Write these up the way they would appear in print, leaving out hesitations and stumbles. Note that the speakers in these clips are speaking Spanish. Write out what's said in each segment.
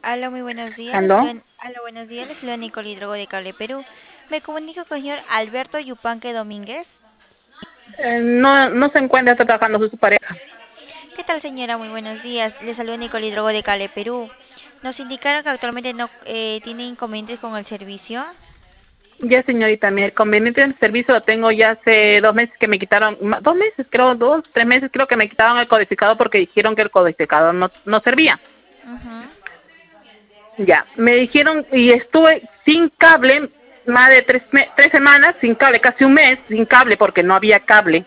Hola, muy buenos días. ¿Aló? Hola, buenos días. Les saluda Nicole Hidrogo de Cable Perú. Me comunico con el señor Alberto Yupanque Domínguez. No, no se encuentra, está trabajando con su pareja. ¿Qué tal, señora? Muy buenos días. Les saluda Nicole Hidrogo de Cable Perú. Nos indicaron que actualmente no tiene inconvenientes con el servicio. Ya, señorita, mi conveniente del servicio lo tengo ya hace 2 meses que me quitaron, 2 meses creo, 3 meses creo que me quitaron el codificador porque dijeron que el codificador no servía. Ujú. Ya, me dijeron y estuve sin cable más de 3 semanas, sin cable, casi un mes sin cable porque no había cable.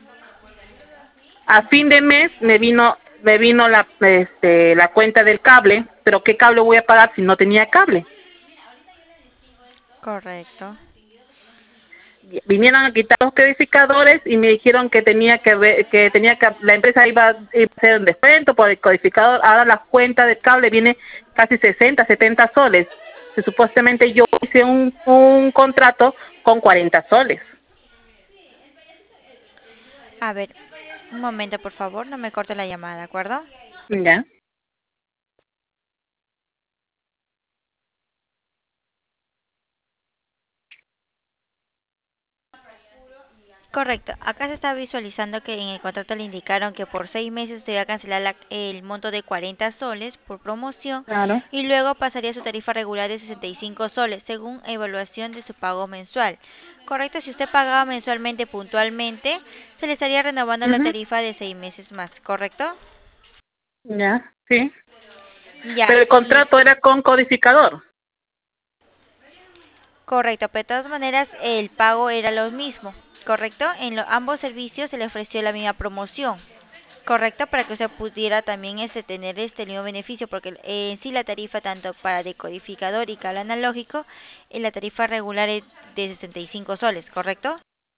A fin de mes me vino la cuenta del cable, pero ¿qué cable voy a pagar si no tenía cable? Correcto. Vinieron a quitar los codificadores y me dijeron que la empresa iba a hacer un descuento por el codificador. Ahora la cuenta del cable viene casi 60, 70 soles. Supuestamente yo hice un contrato con 40 soles. A ver, un momento, por favor. No me corte la llamada, ¿de acuerdo? ¿Ya? Correcto. Acá se está visualizando que en el contrato le indicaron que por 6 meses usted iba a cancelar el monto de 40 soles por promoción Claro. y luego pasaría a su tarifa regular de 65 soles según evaluación de su pago mensual. Correcto. Si usted pagaba mensualmente puntualmente, se le estaría renovando la Ujú. tarifa de 6 meses más. ¿Correcto? Ya, sí. Ya. Pero el Y contrato era con codificador. correcto. Pero de todas maneras el pago era lo mismo. Correcto. En ambos servicios se le ofreció la misma promoción. Correcto, para que usted pudiera también tener el mismo beneficio, porque en sí la tarifa tanto para decodificador y cable analógico, la tarifa regular es de 65 soles, ¿correcto?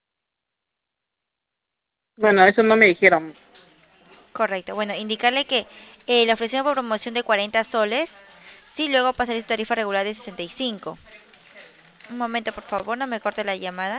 Bueno, eso no me dijeron. Correcto. Bueno, indicarle que le ofrecieron por promoción de 40 soles, sí, luego pasaría su tarifa regular de 65. Un momento, por favor, no me corte la llamada.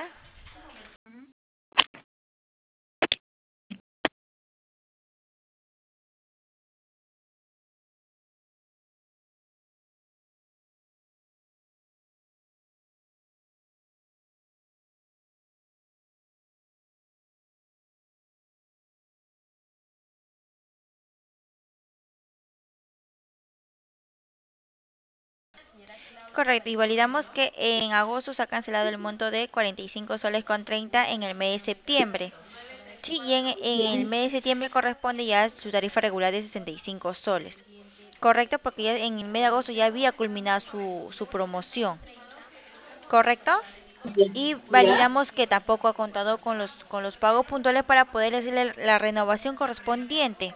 Correcto, y validamos que en agosto se ha cancelado el monto de 45 soles con 30 en el mes de septiembre. Sí, y en el mes de septiembre corresponde ya su tarifa regular de 65 soles. Correcto, porque ya en el mes de agosto ya había culminado su promoción. ¿Correcto? Y Ya. validamos que tampoco ha contado con los pagos puntuales para poder hacerle la renovación correspondiente.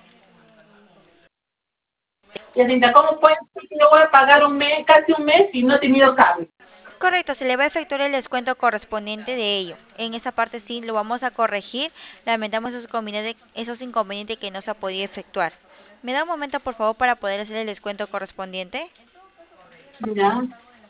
Y así, ¿cómo puede ser que yo voy a pagar un mes, casi un mes y no he tenido cable? Correcto, se le va a efectuar el descuento correspondiente de ello. En esa parte sí lo vamos a corregir. Lamentamos esos inconvenientes que no se ha podido efectuar. ¿Me da un momento, por favor, para poder hacer el descuento correspondiente? Ya.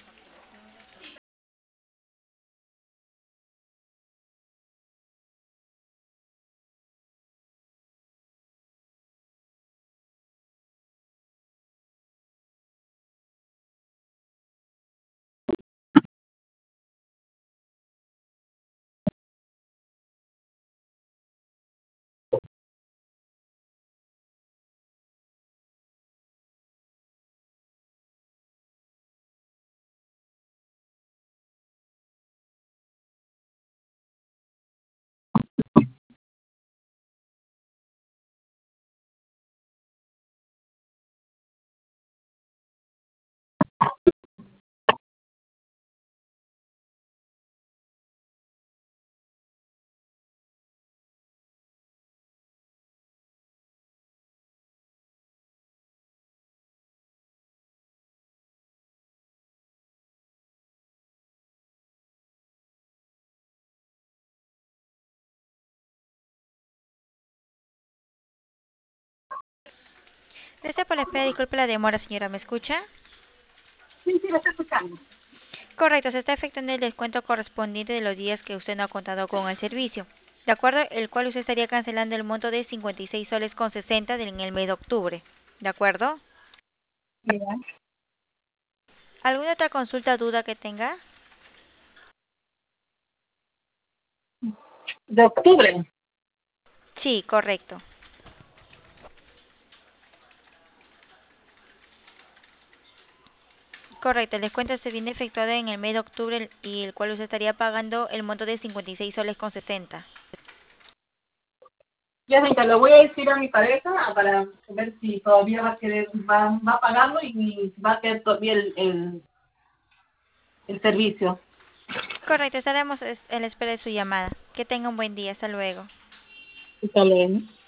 Gracias por la espera, disculpe la demora, señora, ¿me escucha? Sí, sí, lo estoy escuchando. Correcto, se está efectuando el descuento correspondiente de los días que usted no ha contado con el servicio. De acuerdo, el cual usted estaría cancelando el monto de 56 soles con 60 en el mes de octubre. ¿De acuerdo? Ya. ¿Alguna otra consulta o duda que tenga? De octubre. Sí, correcto. Correcto, el descuento se viene efectuado en el mes de octubre y el cual usted estaría pagando el monto de 56 soles con 60. Ya, Rita, lo voy a decir a mi pareja para ver si todavía va a querer, va a pagarlo y va a querer todavía el servicio. Correcto, estaremos en la espera de su llamada. Que tenga un buen día, hasta luego. Está bien.